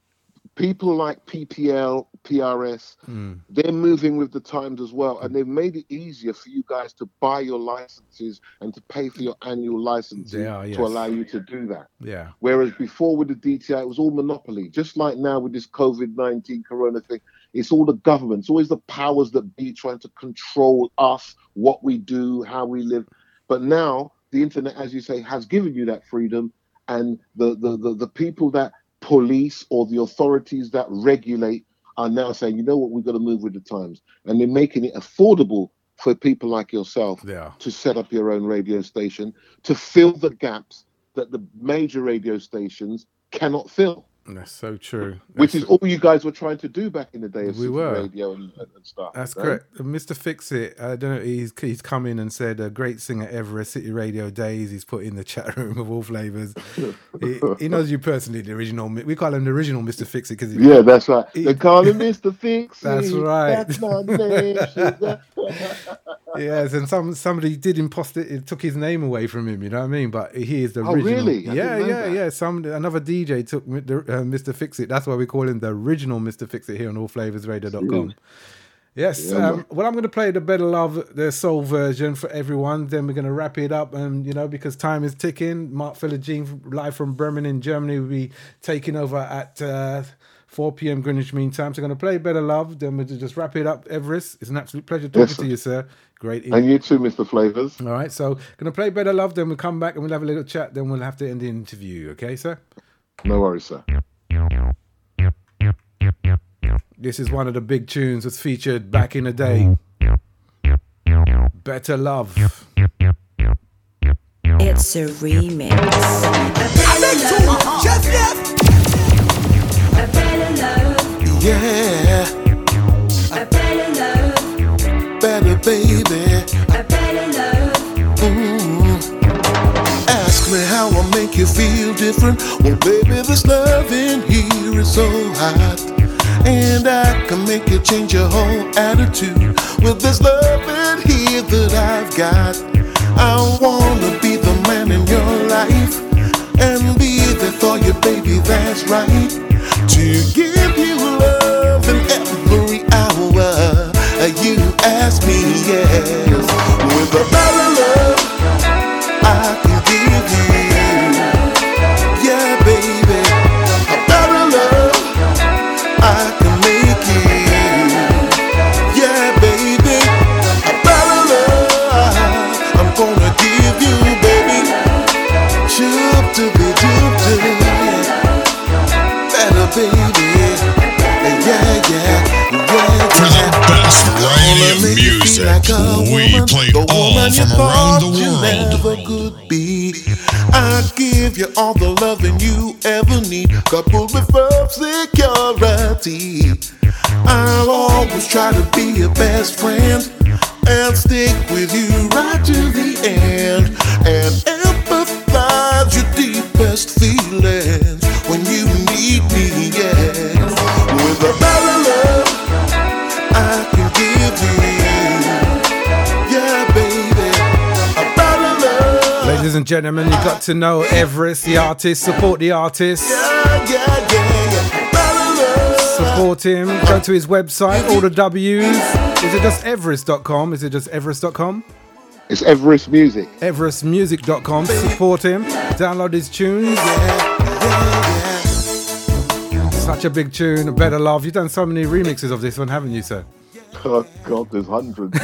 People like P P L, P R S, mm. they're moving with the times as well. And they've made it easier for you guys to buy your licenses and to pay for your annual licenses are, yes. to allow you to do that. Yeah. Whereas before with the D T I, it was all monopoly. Just like now with this COVID nineteen corona thing, it's all the government. It's always the powers that be trying to control us, what we do, how we live. But now the internet, as you say, has given you that freedom. And the the the, the people that police or the authorities that regulate are now saying, you know what, we've got to move with the times. And they're making it affordable for people like yourself yeah. to set up your own radio station, to fill the gaps that the major radio stations cannot fill. That's so true. That's Which is all you guys were trying to do back in the day of we were. radio and, and stuff. That's right? correct. Mister Fix-It, I don't know, he's he's come in and said a great singer ever, a City Radio Days. He's put in the chat room of all flavours. he, he knows you personally, the original. We call him the original Mister Fix-It because yeah, that's right. He, they call him Mister Fix-It. That's right. That's my name. Yes, and some somebody did imposter it, took his name away from him. You know what I mean? But he is the Oh, original. really? I Yeah, didn't know yeah, that. yeah. Some another D J took mi- the, uh, Mister Fix It. That's why we call him the original Mister Fix It here on all flavors radio dot com. Yes. Yeah, um, man. well, I'm going to play the Better Love, the soul version for everyone. Then we're going to wrap it up, and you know, because time is ticking. Mark Philogene, live from Birmingham, Germany, will be taking over at uh, four p.m. Greenwich Mean Time. So I'm going to play Better Love. Then we'll just wrap it up. Everest, it's an absolute pleasure talking Yes, to sir. you, sir. Great. And you too, Mister Flavors. All right, so going to play Better Love. Then we'll come back and we'll have a little chat. Then we'll have to end the interview. Okay, sir. No worries, sir. This is one of the big tunes that's featured back in the day. Better Love. It's a remix. A better love. Yeah. A better love. Better baby. A better love. Mm. Ask me how I make you feel different. Well, baby, this love in here is so hot. And I can make you change your whole attitude with this love in here that I've got. I wanna be the man in your life and be there for you, baby, that's right. To give you love in every hour you ask me, yes. With a better love I can give you, yeah, baby. A better love I can make you, yeah, baby. A better love I'm gonna give you, baby. Shoop to be doop to, better, baby. Yeah, yeah, yeah. For the best radio music, we play all from around the world. Never could be. I give you all the loving you ever need, coupled with love security. I'll always try to be your best friend and stick with you right to the end, and empathize your deepest feelings when you need me, yeah. With a better love I can give you, yeah, baby. A better love. Ladies and gentlemen, you got to know Everest, the artist. Support the artist. Yeah, yeah, yeah, yeah. Better love. Support him. Go to his website, all the W's. Is it just everest dot com? Is it just everest dot com? It's Everest Music. everest music dot com. Support him. Download his tunes. Such a big tune, a Better Love. You've done so many remixes of this one, haven't you, sir? Oh God, there's hundreds.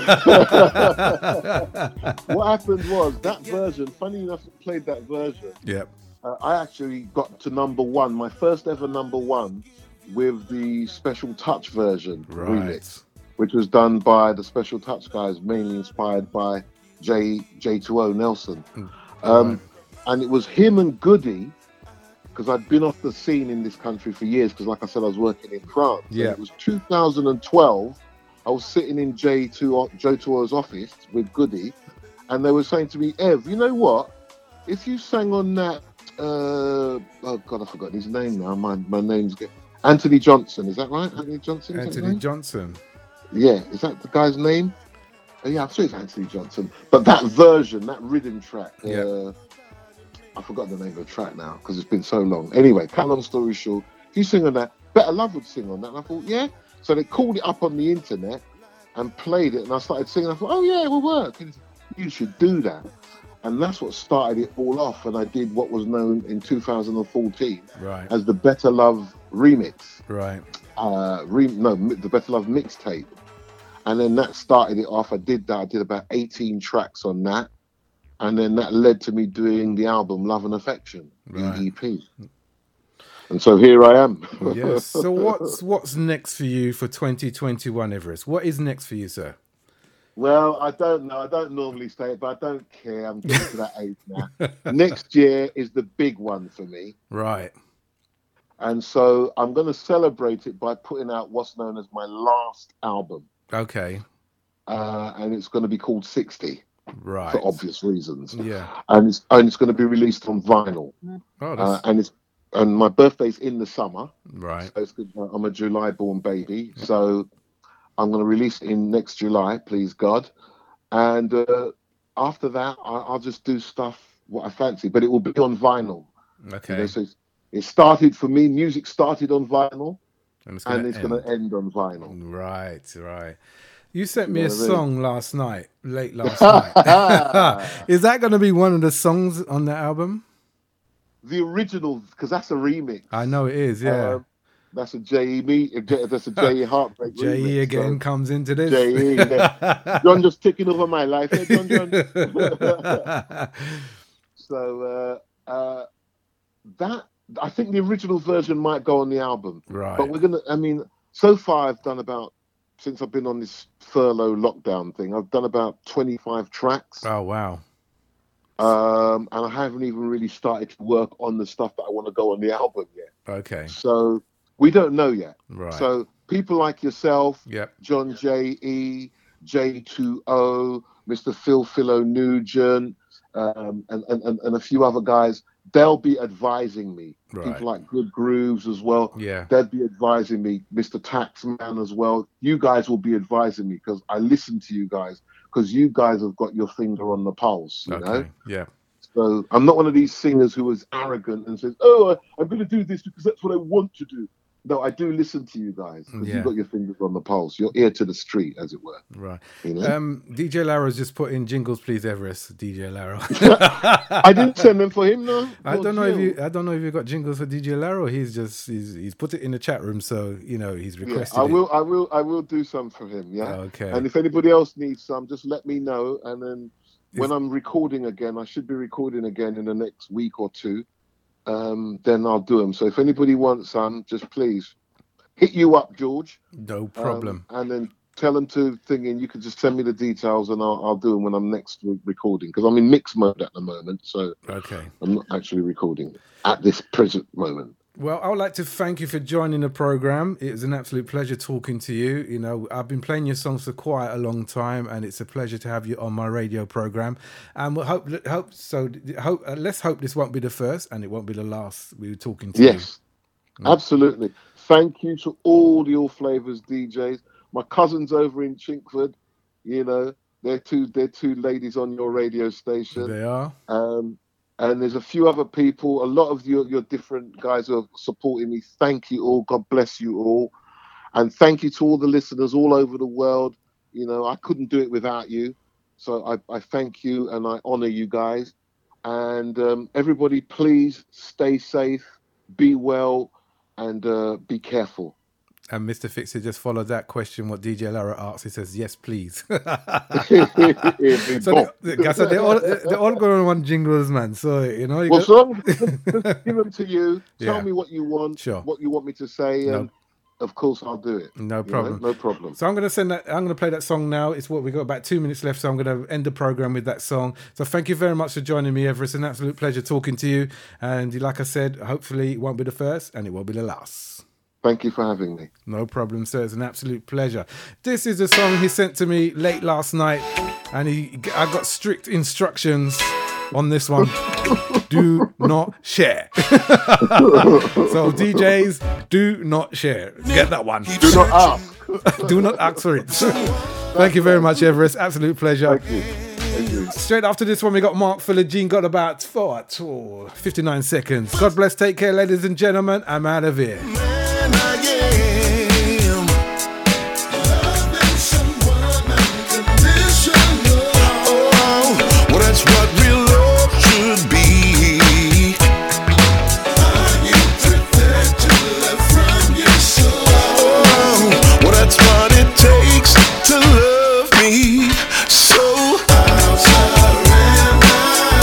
What happened was that version. Funny enough, I played that version. Yep. Uh, I actually got to number one, my first ever number one, with the Special Touch version Right. remix, which was done by the Special Touch guys, mainly inspired by J J two O Nelson. Um, Right. And it was him and Goody, because I'd been off the scene in this country for years, because like I said, I was working in France. And Yeah. it was two thousand twelve. I was sitting in J two O, J two O's office with Goody, and they were saying to me, Ev, you know what? If you sang on that, uh, oh God, I've forgotten his name now. My my name's get Anthony Johnson. Is that right? Anthony Johnson. Is that his Anthony name? Johnson. Yeah, is that the guy's name? Oh, yeah, I'm sure it's Anthony Johnson. But that version, that rhythm track, uh, Yeah. I forgot the name of the track now because it's been so long. Anyway, cut long story short, if you sing on that, Better Love would sing on that. And I thought, yeah. So they called it up on the internet and played it, and I started singing. I thought, oh yeah, it will work. And you should do that. And that's what started it all off. And I did what was known in two thousand fourteen Right. as the Better Love remix. Right. Uh, re- no, mi- the Better Love mixtape. And then that started it off. I did that. I did about eighteen tracks on that. And then that led to me doing the album Love and Affection, Right. the E P. And so here I am. Yes. So what's what's next for you for twenty twenty-one, Everest? What is next for you, sir? Well, I don't know. I don't normally say it, but I don't care. I'm getting to that age now. Next year is the big one for me. Right. And so I'm going to celebrate it by putting out what's known as my last album. Okay. Uh, and it's going to be called sixty. Right. For obvious reasons. Yeah. And it's, and it's going to be released on vinyl. Oh, Uh, that's and it's and my birthday's in the summer. right. So it's good. I'm a July born baby. So I'm going to release it in next July, please God. and uh, after that, I, I'll just do stuff what I fancy, but it will be on vinyl. Okay. You know, so it's, it started for me. Music started on vinyl, and it's and gonna it's going to end on vinyl. Right, right. You sent me You a know what I mean? song last night, late last night. Is that going to be one of the songs on the album? The original, because that's a remix. I know it is, yeah. Um, that's a J E me. That's a J E Heartbreak. J E remix, again so. comes into this. J E, yeah. John just taking over my life. Hey, John, John. so uh, uh, that I think the original version might go on the album. Right. But we're gonna. I mean, so far I've done about since I've been on this furlough lockdown thing. I've done about twenty-five tracks. Oh wow. Um, and I haven't even really started to work on the stuff that I want to go on the album yet. Okay. So we don't know yet. Right. So people like yourself, Yep. John J E, J two O, Mister Phil Philo Nugent, um, and, and, and, and a few other guys, they'll be advising me. Right. People like Good Grooves as well. Yeah. They'll be advising me. Mister Taxman as well. You guys will be advising me because I listen to you guys because you guys have got your finger on the pulse, you Okay. know? Yeah. So I'm not one of these singers who is arrogant and says, "Oh, I, I'm going to do this because that's what I want to do." No, I do listen to you guys because Yeah. you've got your fingers on the pulse, your ear to the street, as it were. Right. You know? Um, D J Laro's just put in jingles, please, Everest. D J Laro. I didn't send them for him, no. I Poor don't know if Jill. you. I don't know if you got jingles for D J Laro. He's just he's he's put it in the chat room, so you know he's Yeah, requested I it. will, I will, I will do some for him. Yeah. Okay. And if anybody else needs some, just let me know, and then when Is- I'm recording again, I should be recording again in the next week or two. Um, then I'll do them. So if anybody wants some, just please hit you up, George. No problem. Um, and then tell them to thing in. You can just send me the details, and I'll, I'll do them when I'm next re- recording. Because I'm in mix mode at the moment, so Okay. I'm not actually recording at this present moment. Well, I would like to thank you for joining the program. It was an absolute pleasure talking to you. You know, I've been playing your songs for quite a long time, and it's a pleasure to have you on my radio program. And we'll hope, hope so. Hope, uh, let's hope this won't be the first, and it won't be the last. We were talking to Yes, you. absolutely. Thank you to all the All Flavors D Js. My cousins over in Chinkford, you know, they're two they're two ladies on your radio station. They are. Um, and there's a few other people, a lot of your, your different guys who are supporting me. Thank you all. God bless you all. And thank you to all the listeners all over the world. You know, I couldn't do it without you. So I, I thank you and I honor you guys. And um, everybody, please stay safe, be well, and uh, be careful. And Mister Fixer just followed that question, what D J Lara asked. He says, yes, please. so the, the, guys, so they all, they all going on one jingles, man. So, you know. You well, got... so I'm just give them to you. Tell Yeah. me what you want, Sure. what you want me to say, and of course I'll do it. No You know, problem. no problem. So I'm going to send that. I'm going to play that song now. It's what we got about two minutes left, so I'm going to end the program with that song. So thank you very much for joining me, Everest. It's an absolute pleasure talking to you. And like I said, hopefully it won't be the first, and it won't be the last. Thank you for having me. No problem, sir. It's an absolute pleasure. This is a song he sent to me late last night, and he I got strict instructions on this one. Do not share. So D Js, do not share. Get that one. Do not ask. Do not ask for it. Thank you very much, Everest. Absolute pleasure. Thank you. Thank you. Straight after this one, we got Mark Fuller. Gene got about four, two, fifty-nine seconds. God bless. Take care, ladies and gentlemen. I'm out of here. That's what real love should be. Are you prepared to love from your soul? Oh, well, that's what it takes to love me. So I'll surrender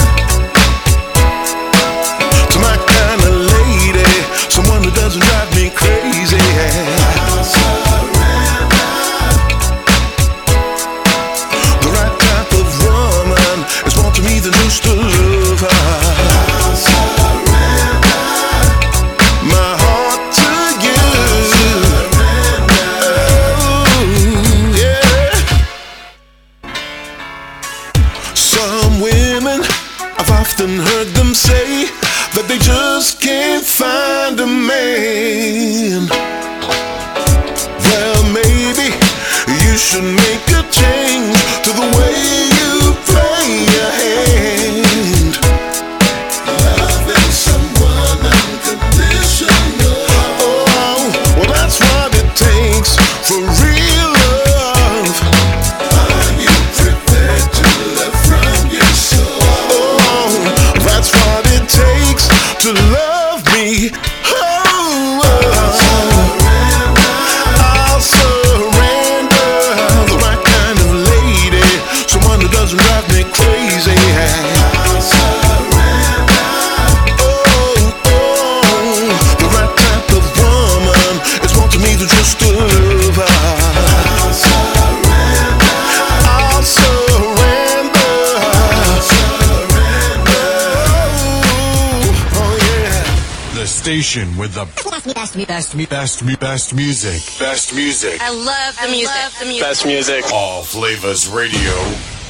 to my kind of lady, someone who doesn't drive me crazy. I'll surrender. The right type of woman is more to me than just a lover. I'll surrender my heart to you. Oh, yeah. Some women, I've often heard them say that they just can't find a man. Well, maybe you should make a change to the way to love me. Oh, I'll surrender. The right kind of lady, someone who doesn't drive me crazy. I'll surrender. Oh, oh, the right type of woman is wanting me to just to love her. I'll surrender. I'll surrender. I'll surrender. Oh, oh yeah. The station with the best, best, best, best, best music. Best music. I love the music. I love the music. Best music. All Flavors Radio.